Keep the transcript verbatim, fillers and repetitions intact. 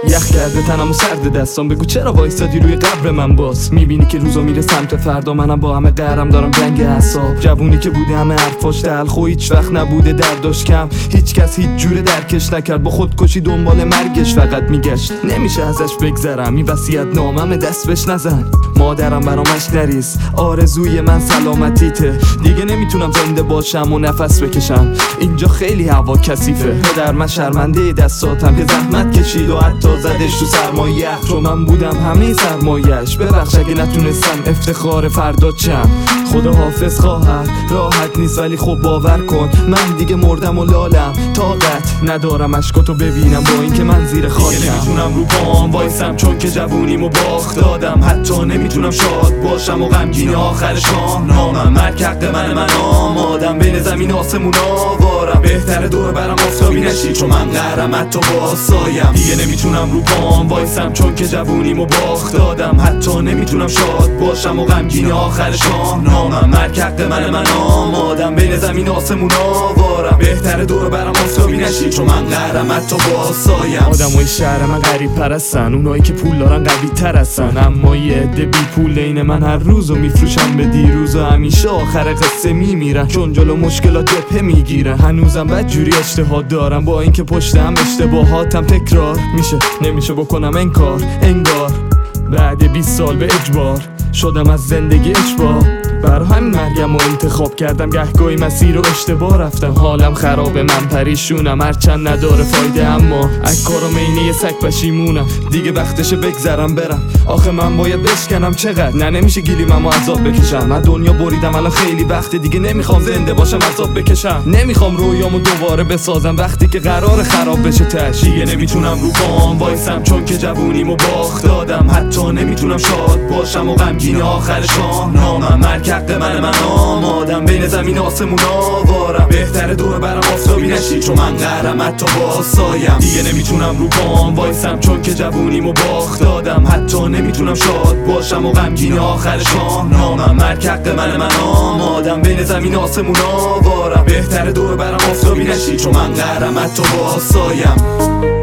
یخ کرده تنم و سرد دستام، بگو چرا وایسادی روی قبر من باز؟ میبینی که روزا میره سمت فردا، منم با همه قهرم دارم جنگ اعصاب. جوونی که بوده همه حرفاش تلخ و هیچ وقت نبوده درداش کم، هیچ کس هیچ جوره درکش نکرد، با خودکشی دنبال مرگش فقط میگشت. نمیشه ازش بگذرم، این وصیت نامم دست بهش نزن. مادرم برامش نریز، آرزوی من سلامتیته، دیگه نمیتونم زنده باشم و نفس بکشم، اینجا خیلی هوا کثیفه. پدر من شرمنده دستاتم که زحمت کشید و حتی زدش تو سرمایه، چون من بودم همه سرمایه‌اش. ببخش اگه نتونستم افتخار فردا چم، خدا حافظ خواهر، راحت نیست ولی خب باور کن من دیگه مردم و لالم، طاقت ندارم اشکاتو ببینم با اینکه من زیر خاکم. دیگه نمیتونم رو پام وایسم چون که جوونیمو باخت دادم، حتی نمیتونم شاد باشم و غمگین آخر شام نامم. مرگ حق من من آمادم، بین زمین آسمون آوارم، بهتره دور برم آفتابی نشی چون من قهرم حتی با سایم. دیگه نمیتونم رو پام وایسم چون که جوونیمو باخت دادم، حتی نمیتونم شاد باشم و غمگین آخر شام نامم. مرگ حق من من آمادم، بین زمین آسمون آوارم، بهتره دور برم آفتابی نشی چون من قهرم حتی با سایم. آدمای شهر من غریب پرستن، اونایی که پول دارن قوی تر هستن، اما یه عده بی پول این من هر روزو میفروشم به دیروز و همیشه آخر قصه میمیرن چون جلو مشکلات جبهه میگیرن. هنوزم بدجوری اجتهاد دارم با اینکه پشتم اشتباهاتم تکرار میشه، نمیشه بکنم انکار. انگار بعد بیست سال به اجبار شدم از زندگی اشباه، بر همین مرگم رو انتخاب کردم، گهگاهی مسیر رو اشتباه رفتم. حالم خرابه من پریشونم، هرچند نداره فایده اما از کارم اینه یه سگ پشیمونم. دیگه وقتشه بگذرم برم، آخه من باید بشکنم چقدر، نه نمیشه گیلیممو عذاب بکشم. من دنیا بریدم الان خیلی وقته، دیگه نمیخوام زنده باشم عذاب بکشم. نمیخوام رویامو دوباره بسازم وقتی که قرار خراب بشه تش. دیگه نمیتونم رو پام وایسم چون که جوونیمو باخت دادم، حتی نمیتونم شاد باشم و غمگین آخر شام نامم. مرگ حق من من آمادم، بین زمین آسمون آوارم، بهتره دور برم آفتابی نشی چون من قهرم حتی با سایم. دیگه نمیتونم رو پام وایسم چون که جوونیمو باخت دادم، حتی نمیتونم شاد باشم و غمگین آخر شام نامم. مرگ حق من من آمادم، بین زمین آسمون آوارم، بهتره دور برم آفتابی نشی چون من قهرم حتی با سایم.